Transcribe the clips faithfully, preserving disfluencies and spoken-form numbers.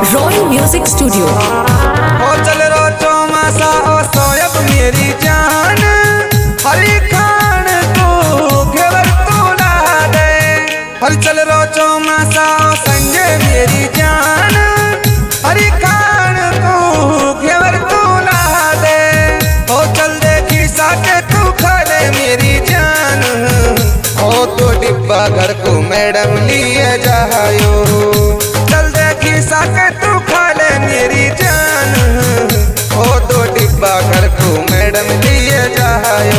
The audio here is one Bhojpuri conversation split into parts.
Royal Music studio. ओ चल रो चौमासा ओ सोयब मेरी जान, हरी खान तू घेवर तू ला दे। हर चल रो चौमासा ओ संजय मेरी जान, हरी खान तू घेवर तू ला दे। ओ चल देखी साके तू खाले मेरी जान, ओ तो डिब्बा घर को मैडम लिए जायो। चल देखी साके तू खाले मेरी जान, ओ तो डिब्बा घर को मैडम लिए जायो।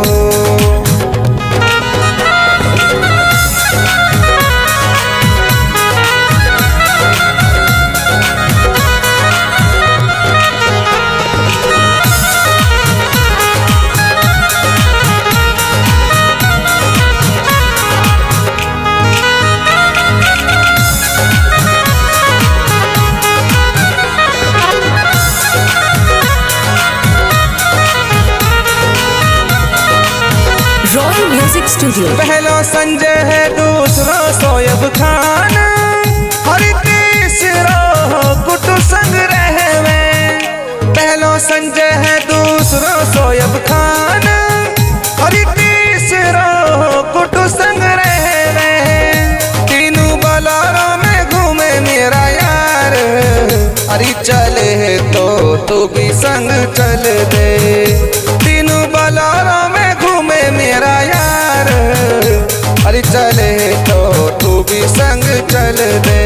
Royal Music Studio. पहलो संजय है दूसरो सोयब खान, हर तीसरो कुटु संग रहवे। पहलो संजय है दूसरो सोयब खान, हर तीसरो कुटु संग रहवे। तीनों बलारों में घूमे मेरा यार, अरे चले तो तू भी संग चल दे। तीनों बलारों में घूमे मेरा यार, अरे चले तो तू भी संग चल दे।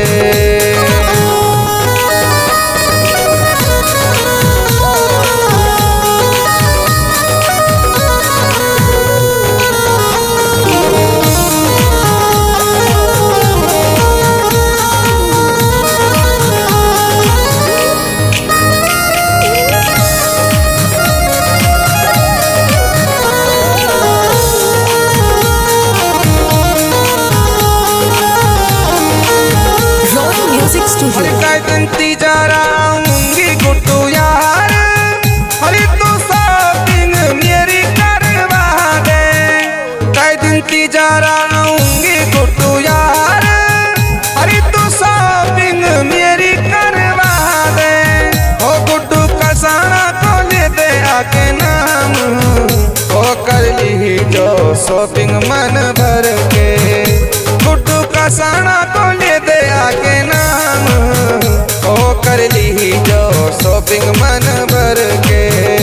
स्टूडियो। हर दिन तीजा आऊंगी गुड्डू यार, हरी तू शॉपिंग मेरी करवा दे। कई दिन तीजा आऊंगी गुड्डू यार, हरी तू शॉपिंग मेरी करवा दे। ओ गुड्डू कसाना को ले दे आके नाम, ओ कर ली जो शॉपिंग मन भर के। गुड्डू कसाना को ले दे आके नाम, ओ कर ली जो शॉपिंग मन भर के।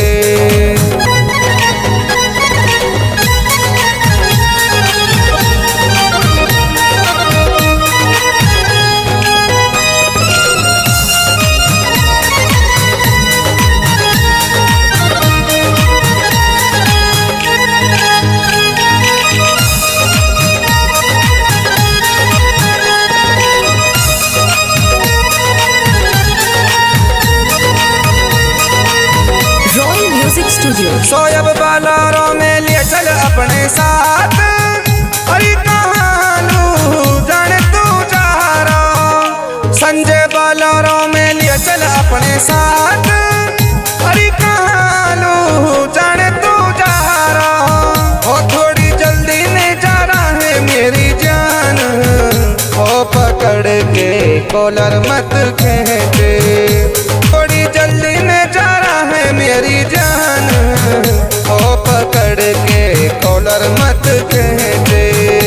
स्टूडियो। सोयब बालारों में ले चल अपने साथ, हरी कहानू जाने तू जा रहा। संजय बालारों में ले चल अपने साथ, हरी कहानू जाने तू जा रहा। हो थोड़ी जल्दी ने जा रहा है मेरी जान, हो पकड़ के कॉलर मत खेचे। थोड़ी जल्दी ने जा रहा है मेरी जान, ओ पकड़ के कॉलर मत खेचे।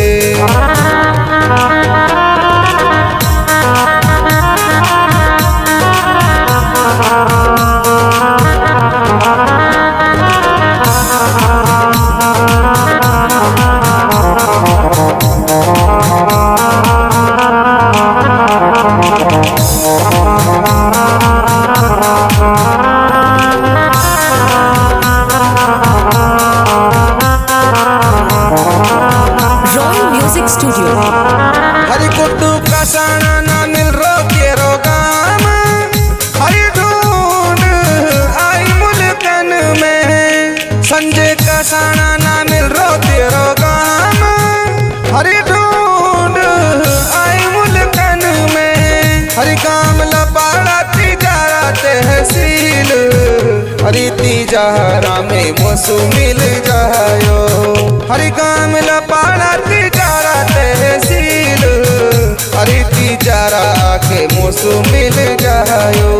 स्टूडियो। हरी गुड्डू कसाना ना मिल रो तेरो काम, हरी ढूंढ आई मुल्कन में। संजय कसाना ना मिल रो तेरो काम, हरी ढूंढ आई मुल्कन में। हरी काम लपाड़ा तिजारा तहसील हरी तिजारा में मोसू मिल जायो हरी काम लपाड़ा तिजारा तहसील हरी तिजारा के मोसू मिल जायो।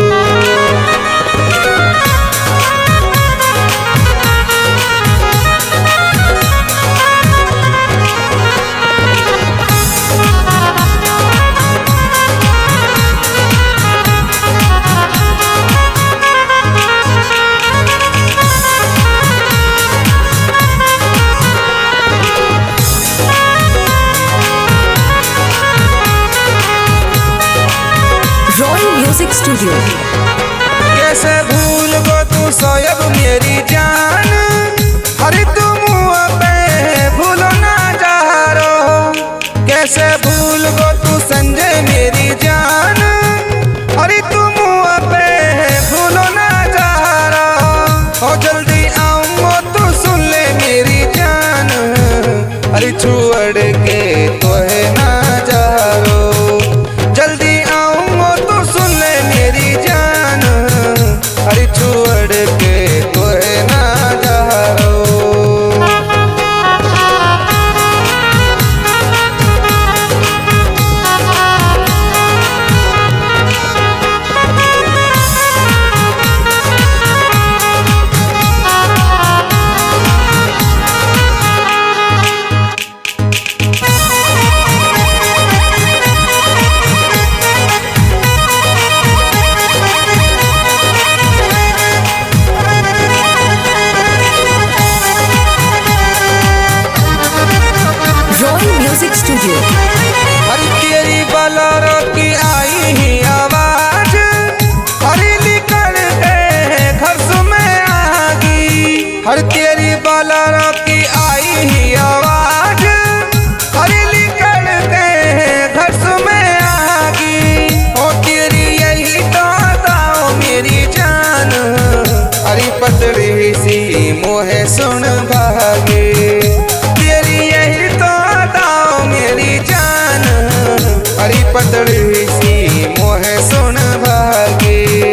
Royal Music Studio. कैसे भूल गो तू सोयब मेरी जान हरी तुम पे भूलो ना जारो कैसे भूल गो तू संजय मेरी जान हरी तुम पे भूलो ना जारो हो जल्दी आऊंगो तू सुन ले मेरी जान हरी छोड़ के तो है ना जारो जल्दी आऊंगो तू सुन ले मेरी जान हरी छोड़ के तो है ना जारो। Royal Music Studio. हरी तेरी बलरो की आई ही आवाज हरी निकल के घर में आगी हर तेरी बलरो की आई ही आवाज हरी निकल के घर में आगी हो तेरी यही तो दाओ मेरी जान हरी पतली सी मोहे सुन भागे तेरी यही तो दाओ मेरी जान हरी पतली सी मोहे सुन भागे।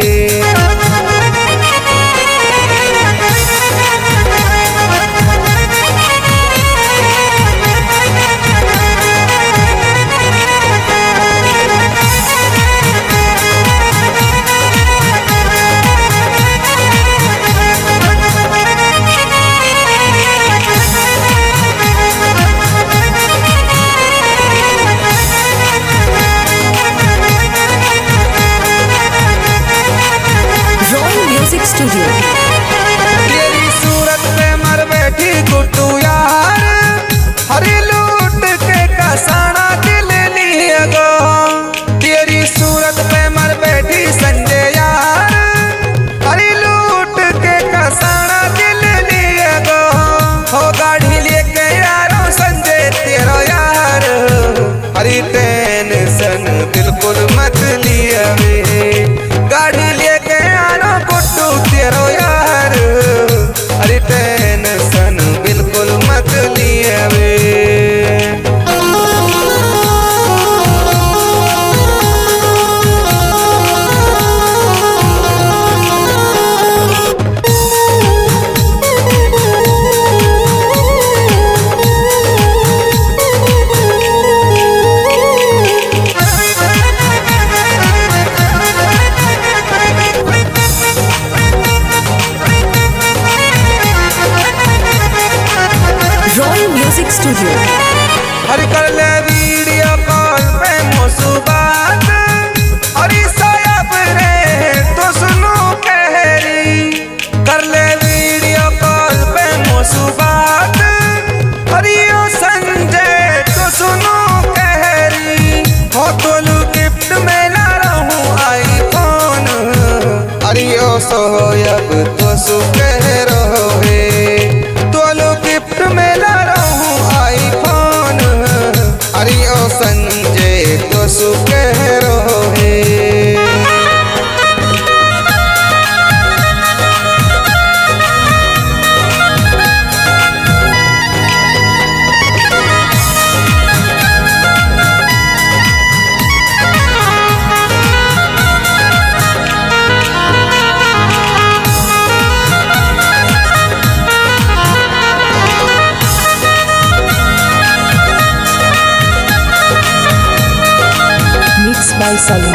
Royal Music Studio. तेरी सूरत पे मर बैठी गुड्डू यार हरी लूट के कसाना दिल लिया गो तेरी सूरत पे मर बैठी संजय यार हरी लूट के कसाना दिल लिया गो हो गाड़ी लेके यारो संजय तेरो यार हरी टेंशन बिल्कुल मत लिया वे गाड़ी लेके आना गुड्डू तेरो यार हरी टेंशन बिल्कुल मत लिया वे। Royal Music Studio. हरी कर ले वीडियो कॉल पे मोसू बात हरी सायब रे तो सुनो कहरी कर ले वीडियो कॉल पे मोसू बात हरी ओ संजय तो सुनो कहरी हो तोलू गिफ्ट में ला रहूं आईफोन हरी ओ सोयब तो सु कह रहो है तोलू गिफ्ट में ला रहूं आईफोन हरी ओ संजय तो सु कह रहो है। सलून।